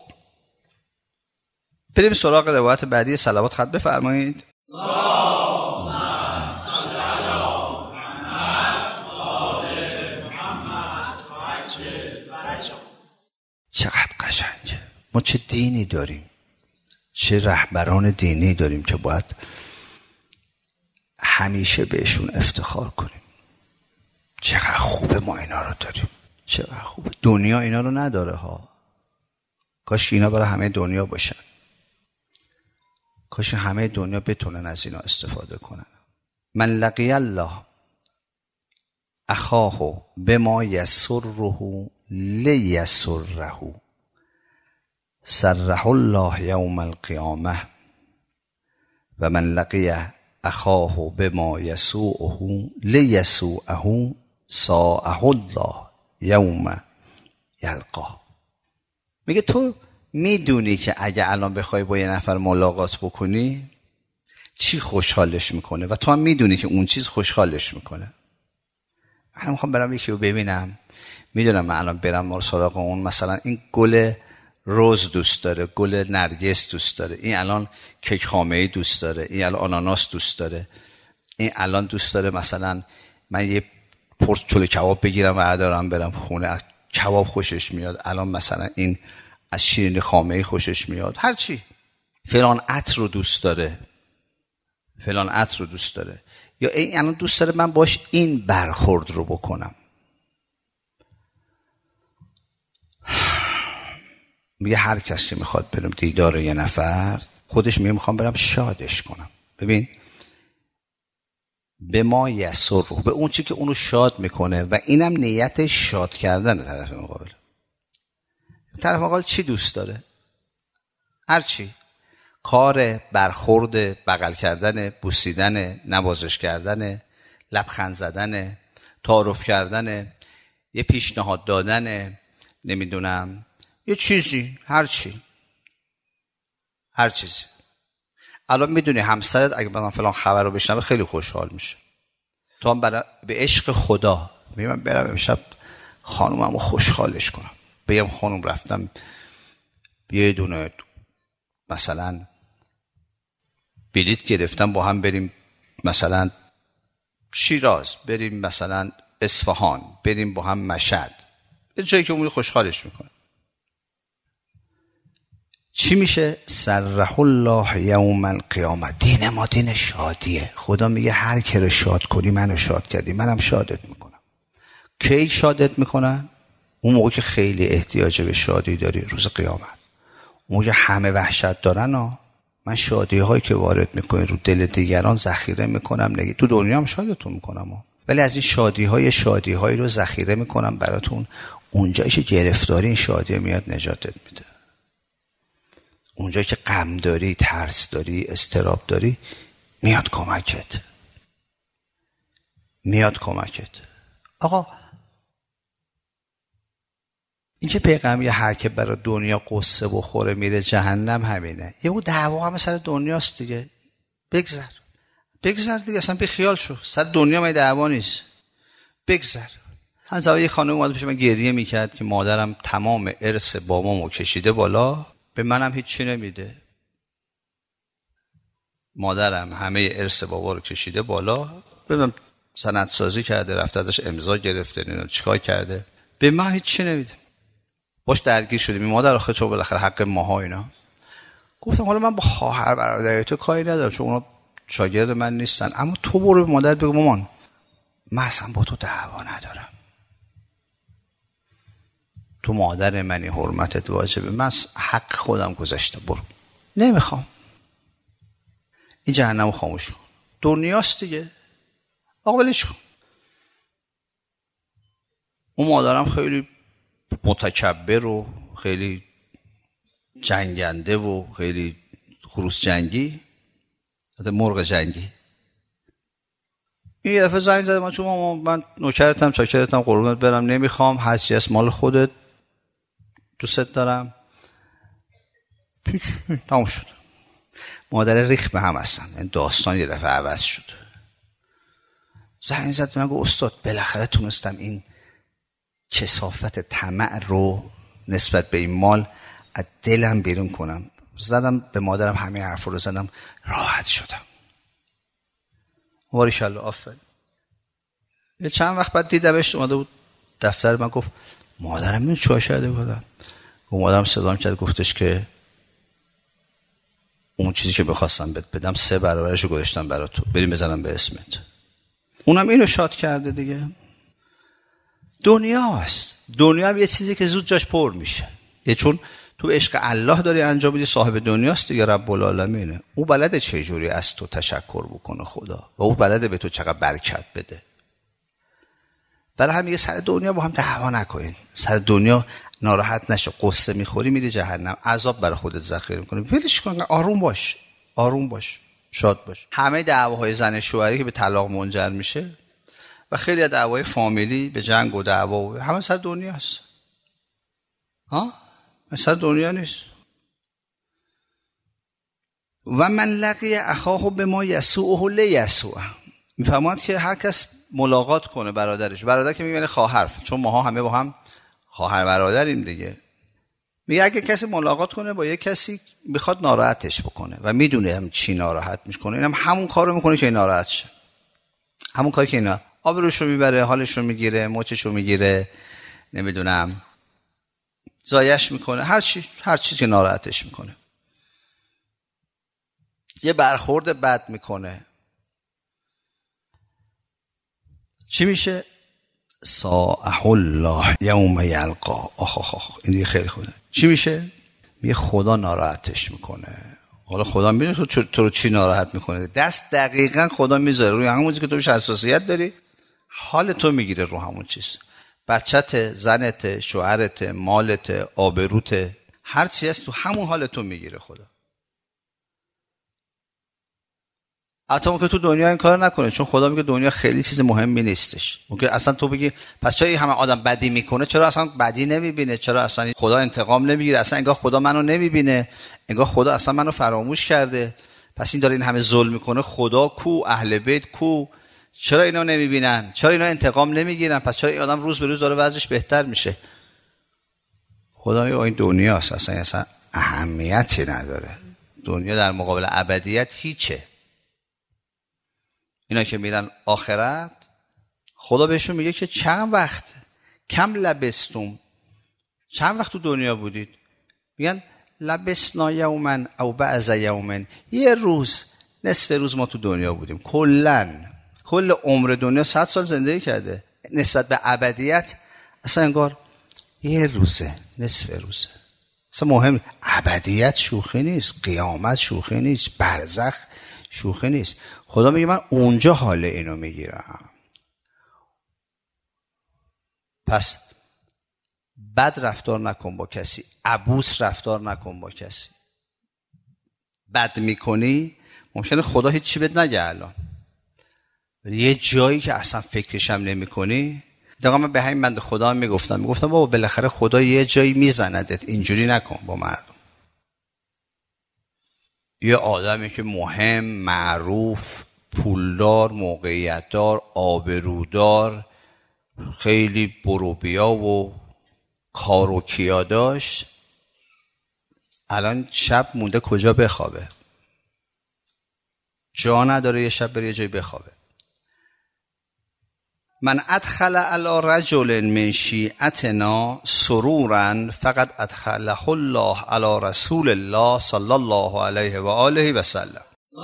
بریم سراغ روایت بعدی. صلوات خط بفرمایید. چقدر قشنگه. ما چه دینی داریم، چه رهبران دینی داریم که باید همیشه بهشون افتخار کنیم. چقدر خوبه ما اینا رو داریم، چقدر خوبه. دنیا اینا رو نداره ها. کاش اینا برای همه دنیا باشن، کاش همه دنیا بتونن از اینا استفاده کنن. من لقی الله اخاه بما یسره لیسره سره الله یوم القیامه و من لقی اخاه بما یسوءه لیسوءه ساءه الله یوم یلقاه. میگه تو میدونی که اگه الان بخوای با یه نفر ملاقات بکنی چی خوشحالش میکنه و تو هم میدونی که اون چیز خوشحالش میکنه. من میخوام برم یکی رو ببینم، میدونم من الان برم سراغ اون، مثلا این گل روز دوست داره، گل نرگس دوست داره، این الان کیک خامه‌ای دوست داره، این الان آناناس دوست داره، این الان دوست داره مثلا من یه پرس چلو کباب بگیرم و دارم برم خونه، کباب خوشش میاد، الان مثلا این از شیرینی خامه‌ای خوشش میاد، هر چی. فلان عطر رو دوست داره، فلان عطر رو دوست داره، یا این الان دوست داره من باش این برخورد رو بکنم. میگه هر کس که میخواد برم دیدار یه نفر، خودش میگه میخوام برم شادش کنم. ببین به ما یسر، به اون چی که اونو شاد میکنه و اینم نیت شاد کردن طرف مقابل. طرف مقابل چی دوست داره؟ هر چی، کار، برخورد، بغل کردن، بوسیدن، نوازش کردن، لبخند زدن، تعارف کردن، یه پیشنهاد دادن، نمیدونم یه چیزی، هر چی، هر چیزی. الان میدونی همسرت اگه مثلا فلان خبر رو بشنوه خیلی خوشحال میشه. تو هم به عشق خدا میگم برم امشب خانوممو خوشحالش کنم، بگم خانوم رفتم یه دونه مثلا بلیط گرفتم با هم بریم مثلا شیراز، بریم مثلا اصفهان، بریم با هم مشهد، یه جایی که اون خوشحالش میکنه. چی میشه؟ سره الله یوم القیامه. دین ما دین شادیه. خدا میگه هر کی رو شاد کنی منو شاد کردی، منم شادت میکنم. کی شادت میکنم؟ اون موقع که خیلی احتیاج به شادی داری، روز قیامت. اون موقع همه وحشت دارن من شادی هایی که وارد میکنی رو دل دیگران ذخیره میکنم. نگی تو دنیا هم شادتون میکنم ولی از این شادی هایی رو ذخیره میکنم براتون. اونجایی که گرفتاری این شادی میاد نجاتت میده. اونجایی که غم داری، ترس داری، اضطراب داری، میاد کمکت. میاد کمکت. آقا این که پیغمبر هر که برای دنیا قصه بخوره میره جهنم همینه. یه بود دعوا هم سر دنیاست دیگه. بگذر دیگه، اصلا بی خیال شو، سر دنیا من دعوا نیست، بگذر. هم زمان یه خانم اومد پیش من گریه میکرد که مادرم تمام ارث بابامو کشیده بالا، به منم هیچی نمیده. مادرم همه ارث بابا رو کشیده بالا، ببینم سندسازی کرده، رفته ازش امضا گرفته، نمیدونم چیکار کرده، به من هیچی نمیده. باش درگیر شدیم. مادر آخه چون بالاخره حق ماها اینا. گفتم حالا من با خواهر برادر تو کاری ندارم چون اونا شاگرد من نیستن، اما تو برو به مادر بگو مامان من اصلا با تو دعوا ندارم، تو مادر منی، حرمتت واجبه، من حق خودم گذاشتم، برو، نمیخوام. این جهنمو خاموش کن، دنیاست دیگه، آقا ولش کن. اون مادرم خیلی متکبر و خیلی جنگنده و خیلی خروس جنگی، مرغ جنگی. این دفعه زنگ زد من، چون من نوکرتم چاکرتم قربونت برم، نمیخوام، هرچی از مال خودت، دوست دارم، پیچ تمام شد. مادر ریخ به هم هستن، داستان یه دفعه عوض شد. زنگ زد من گفت استاد بالاخره تونستم این کثافت طمع رو نسبت به این مال از دلم بیرون کنم. زدم به مادرم همه حرف رو زدم، راحت شدم. باریکالله، آفرین. یه چند وقت بعد دیدمش اومده بود دفتر من، گفت مادرم من چای شده بودم. و مادرم صدام کرد گفتش که اون چیزی که بخواستم بهت بدم 3 برابرش رو گذاشتم برای تو، بریم بزنم به اسمت. اونم اینو شاد کرده دیگه. دنیاست. دنیا هم یه چیزی که زود جاش پر میشه. یه چون تو عشق الله داری انجام میدی، صاحب دنیاست دیگه، رب العالمینه. او بلده چه جوری از تو تشکر بکنه خدا، و او بلده به تو چقدر برکت بده. برای هم میگه سر دنیا با هم دعوا نکنین، سر دنیا ناراحت نشو، قصه میخوری میری جهنم، عذاب برای خودت ذخیره میکنی، ولش کن، آروم باش، آروم باش، شاد باش. همه دعواهای زن شوهری که به طلاق منجر میشه و خیلی از دعوای فامیلی به جنگ و دعوا و همه سر دنیاست. ها؟ سر دنیا نیست. و من لقی اخاه به ما یسوعه لیسوعه. میفهمد که هر کس ملاقات کنه برادرش، برادر که میگه خواهر، چون ماها همه با هم خواهر برادریم دیگه. میگه اگه کسی ملاقات کنه با یه کسی میخواد ناراحتش بکنه و میدونه هم چی ناراحت میکنه، اینم همون کارو میکنه که ناراحت شه. همون کاری که اینا آبروشو میبره، حالشو میگیره، موچشو میگیره، نمیدونم زایش میکنه، هر چیزی که ناراحتش میکنه. یه برخورد بد میکنه، چی میشه؟ ساء الله یوم یلقا. این دیگه خیلی خوده. چی میشه؟ میگه خدا ناراحتش میکنه. حالا خدا میدونه تو رو چی ناراحت میکنه، دست دقیقاً خدا میذاره روی همون چیزی که تو بهش حساسیت داری، حال تو میگیره رو همون چیز. بچت، زنت، شوهرت، مالت، آبروت، هر چی هست تو همون حال تو میگیره خدا. حتی ممکنه تو دنیا این کار نکنه، چون خدا میگه دنیا خیلی چیز مهمی نیستش. ممکن اصلا تو بگی پس چرا همه آدم بدی میکنه، چرا اصلا بدی نمیبینه، چرا اصلا خدا انتقام نمیگیره، اصلا انگار خدا منو نمیبینه، انگار خدا اصلا منو فراموش کرده، پس این داره این همه ظلم میکنه، خدا کو، اهل بیت کو، چرا اینا نمیبینن، چرا اینا انتقام نمیگیرن، پس چرا این آدم روز به روز داره وضعش بهتر میشه. خدا میگه این دنیاست، اصلا اهمیتی نداره، دنیا در مقابل ابدیت هیچه. اینا که میرن آخرت، خدا بهشون میگه که چند وقت، کم لبستم، چند وقت تو دنیا بودید؟ میگن لبسنا یومن او بعض یومن، یه روز، نصف روز ما تو دنیا بودیم. کل عمر دنیا 100 سال زندگی کرده، نسبت به ابدیت اصلا انگار یه روزه، نصف روزه. اصلا مهم، ابدیت شوخی نیست، قیامت شوخی نیست، برزخ شوخی نیست. خدا میگه من اونجا حال اینو میگیرم. پس بد رفتار نکن با کسی، عبوس رفتار نکن با کسی. بد میکنی ممکنه خدا هیچ چی بهت نگه الان، یه جایی که اصلا فکرشم نمی کنی دقیقا من به همین بنده خدا میگفتم بابا بالاخره خدا یه جایی میزندت، اینجوری نکن با مردم. یه آدمی که مهم، معروف، پولدار، موقعیتدار، آبرودار، خیلی بروبیا و کار و کیا داشت، الان شب مونده کجا بخوابه؟ جا نداره یه شب بره یه جایی بخوابه. من ادخل علی رجل من شیعتنا سرورا فقد ادخله الله علی رسول الله صلی الله علیه و آله و سلم.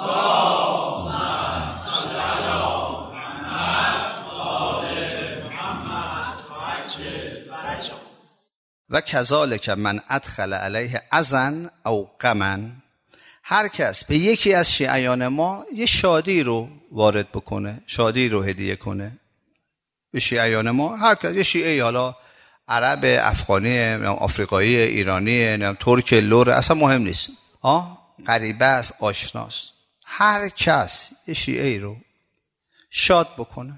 و کذالک من ادخل علیه اذن او غما، هر کس به یکی از شیعیان ما یه شادی رو وارد بکنه، شادی رو هدیه کنه به شیعیان ما، هر کس، یه شیعه، حالا عرب، افغانی، آفریقایی، ایرانی، ترک، لور، اصلا مهم نیست، غریبه است، آشناست، هر کس یه شیعه رو شاد بکنه،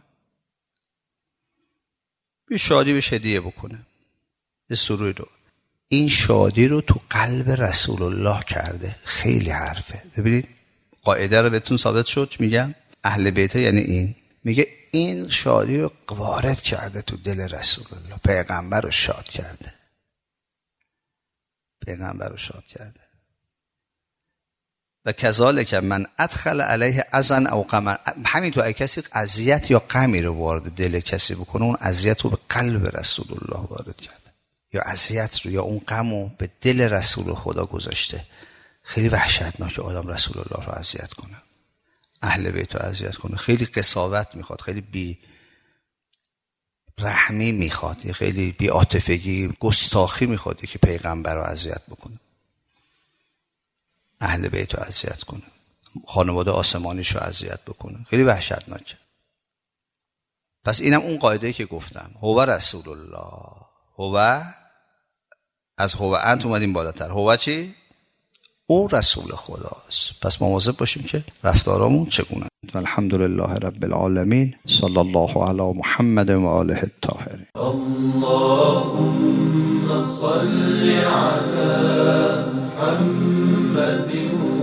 یه شادی بهش هدیه بکنه، یه سروری رو. این شادی رو تو قلب رسول الله کرده. خیلی حرفه. ببینید قاعده رو بهتون ثابت شد. میگم اهل بیت یعنی این، میگه این شادی رو وارد کرده تو دل رسول الله، پیغمبر رو شاد کرده، پیغمبر رو شاد کرده. و کذالک من ادخل علیه اذن او غم، همینطور اگه کسی اذیت یا غمی رو وارد دل کسی بکنه، اون اذیت رو به قلب رسول الله وارد کرده، یا اذیت رو یا اون غم رو به دل رسول خدا گذاشته. خیلی وحشتناکه آدم رسول الله رو اذیت کنه، اهل بیت رو اذیت کنه. خیلی قساوت میخواد، خیلی بی رحمی میخواد، خیلی بی عاطفگی، گستاخی میخواد که پیغمبر رو اذیت بکنه، اهل بیت رو اذیت کنه، خانواده آسمانیش رو اذیت بکنه. خیلی وحشتناکه. پس اینم اون قاعده‌ای که گفتم، هو رسول الله، هو از هو انت اومدیم بالاتر، هو چی؟ او رسول خداست. پس مواظب باشیم که رفتارامون چگونه. الحمدلله رب العالمین، صلی الله علی محمد و آله الطاهرین. اللهم صل علی محمد